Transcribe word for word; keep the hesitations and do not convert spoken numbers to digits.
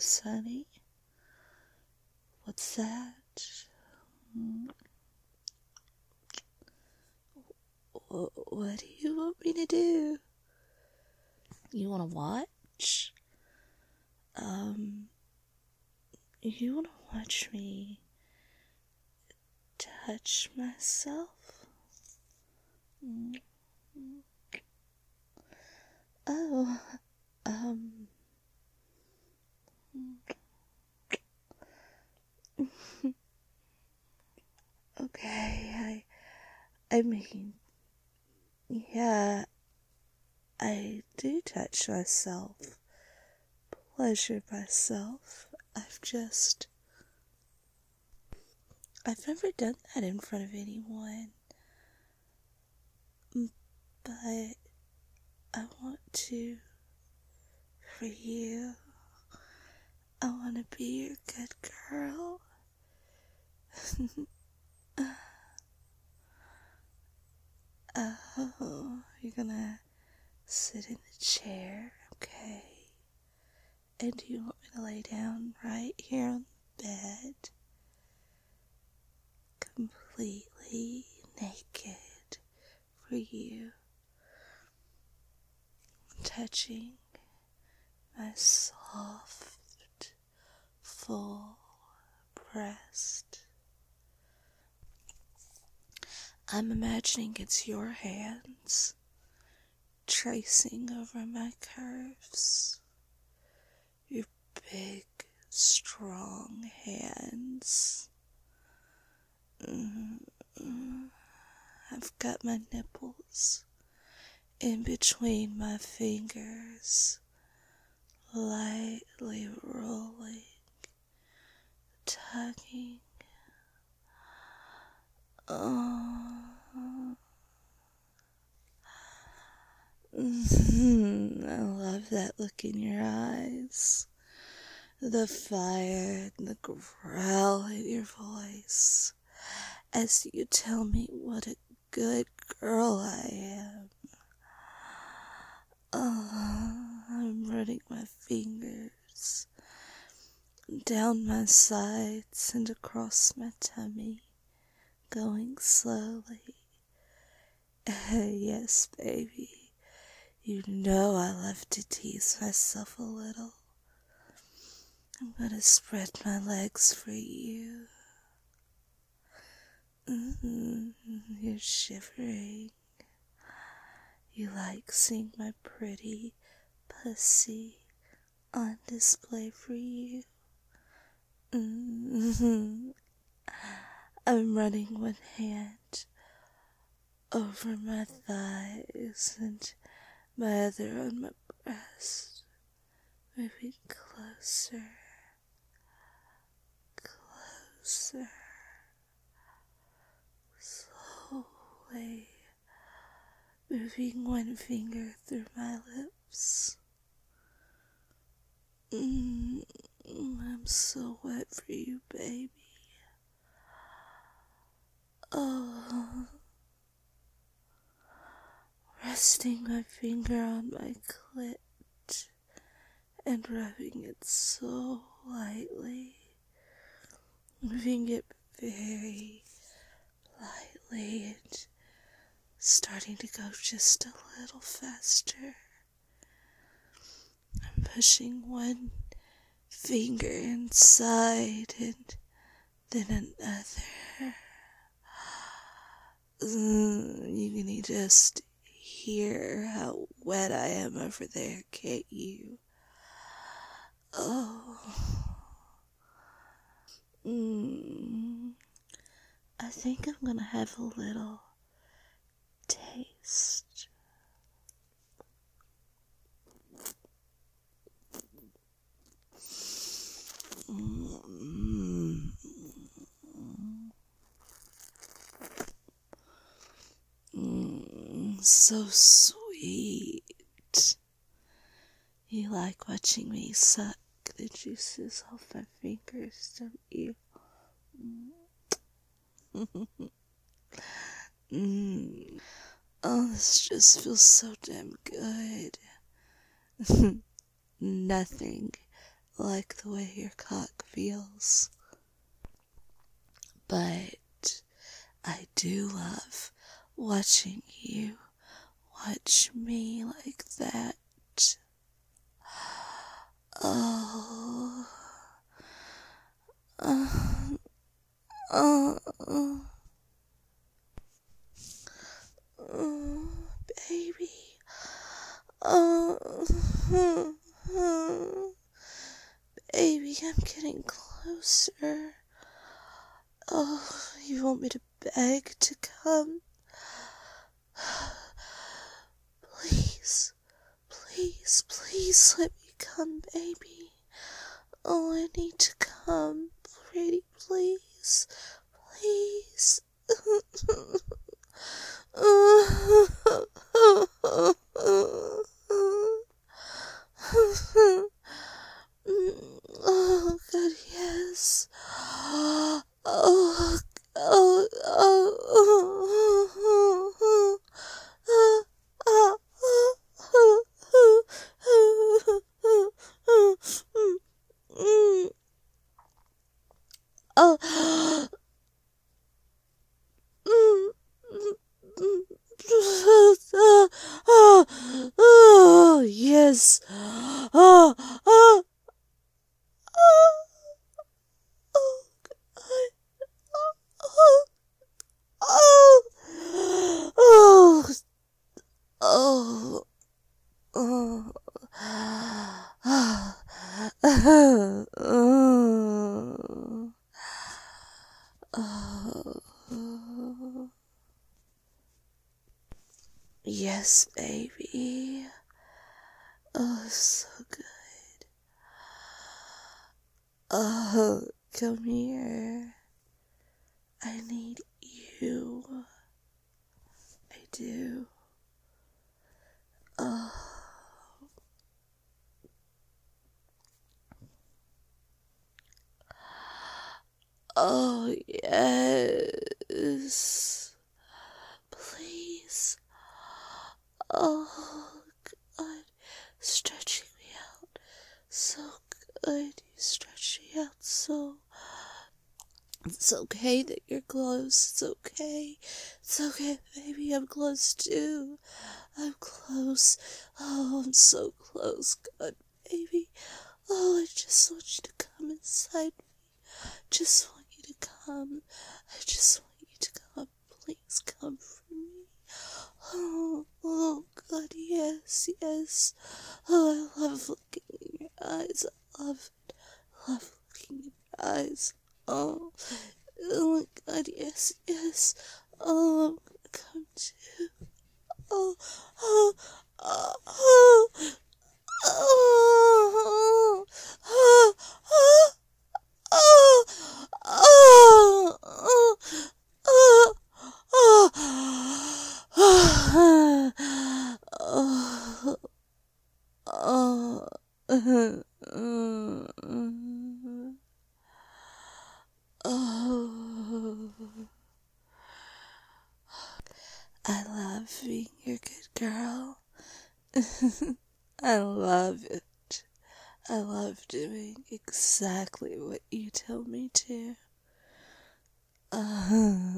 Yes, honey. What's that? Hmm? What do you want me to do? You want to watch? Um, you want to watch me touch myself? Mm. Oh, um, okay, I, I mean, yeah, I do touch myself, pleasure myself. I've just, I've never done that in front of anyone, but I want to for you. I want to be your good girl. Oh, you're gonna sit in the chair, okay? And you want me to lay down right here on the bed, completely naked for you, touching my soft, full breast. I'm imagining it's your hands tracing over my curves. Your big, strong hands. Mm-hmm. I've got my nipples in between my fingers, lightly rolling, tugging. Oh. Mm-hmm. I love that look in your eyes. The fire and the growl in your voice as you tell me what a good girl I am. Oh, I'm running my fingers down my sides and across my tummy, going slowly. Yes, baby, you know I love to tease myself a little. I'm gonna spread my legs for you. Mm-hmm. You're shivering. You like seeing my pretty pussy on display for you. Mm-hmm. I'm running one hand over my thighs and my other on my breast, moving closer, closer, slowly, moving one finger through my lips. Mm, I'm so wet for you, baby. Oh, resting my finger on my clit and rubbing it so lightly, moving it very lightly and starting to go just a little faster. I'm pushing one finger inside and then another. Mm, you can just hear how wet I am over there, can't you? Oh. Mm, I think I'm gonna have a little taste. Mm. Mm, so sweet. You like watching me suck the juices off my fingers, don't you? Mm. Oh, this just feels so damn good. Nothing like the way your cock feels. But I do love watching you watch me like that. Oh, uh, uh, uh, uh, baby. Oh, baby, I'm getting closer. Oh, you want me to beg to come? Please, please, please let me come, baby. Oh, I need to come. Pretty, please, please. Oh, God, yes. Oh, oh, oh, oh, oh, oh, oh, oh, oh, yes. Oh, oh, oh, oh, God. Oh, oh, oh, oh, oh, oh, oh, oh. Yes, baby. Oh, so good. Oh, come here. I need you. I do. Oh. Oh, yes. Please. Oh, God. Stretching me out. So good. You stretch me out so. It's okay that you're close. It's okay. It's okay, baby. I'm close too. I'm close. Oh, I'm so close. God, baby. Oh, I just want you to come inside me. Just want you to come. I just want you to come. Please come for me. Oh, oh, God, yes, yes. Oh, I love looking in your eyes. I love it. I love looking in your eyes. Oh, oh my God, yes, yes. Oh, I'm gonna come too. Oh, oh, oh, oh, oh, oh, oh, oh, oh, oh, oh, oh, oh, oh, oh. I love being your good girl. I love it. I love doing exactly what you tell me to. Uh-huh.